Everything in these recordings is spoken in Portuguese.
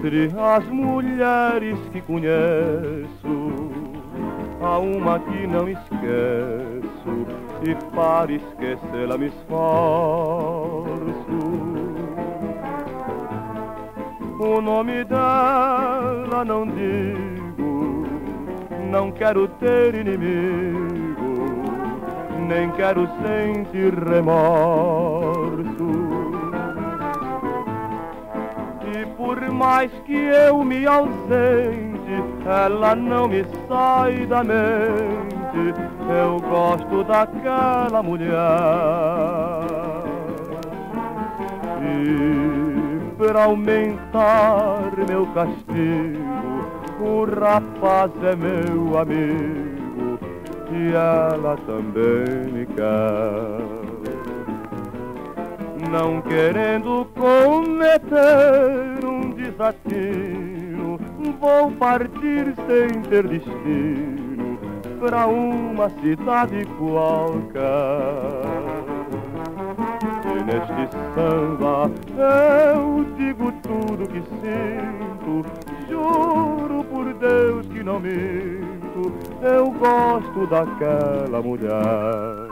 Entre as mulheres que conheço, há uma que não esqueço, e para esquecê-la me esforço. O nome dela não digo, não quero ter inimigo, nem quero sentir remorso. E por mais que eu me ausente, ela não me sai da mente. Eu gosto daquela mulher. E para aumentar meu castigo, o rapaz é meu amigo e ela também me quer. Não querendo cometer um desatino, vou partir sem ter destino pra uma cidade qualquer. E neste samba eu digo tudo que sinto, juro por Deus que não minto, eu gosto daquela mulher.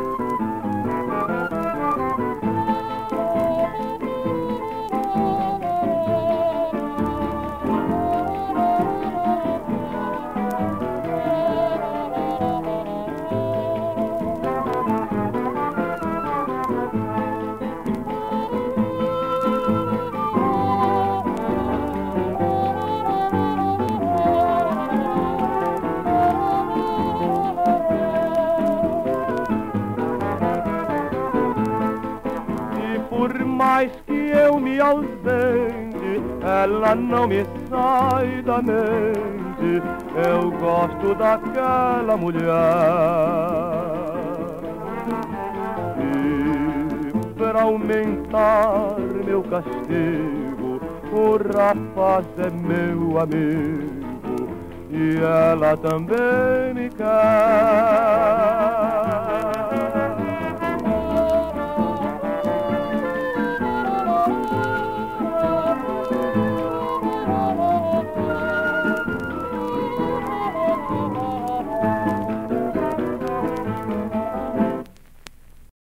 Por mais que eu me ausente, ela não me sai da mente. Eu gosto daquela mulher. E para aumentar meu castigo, o rapaz é meu amigo e ela também me quer.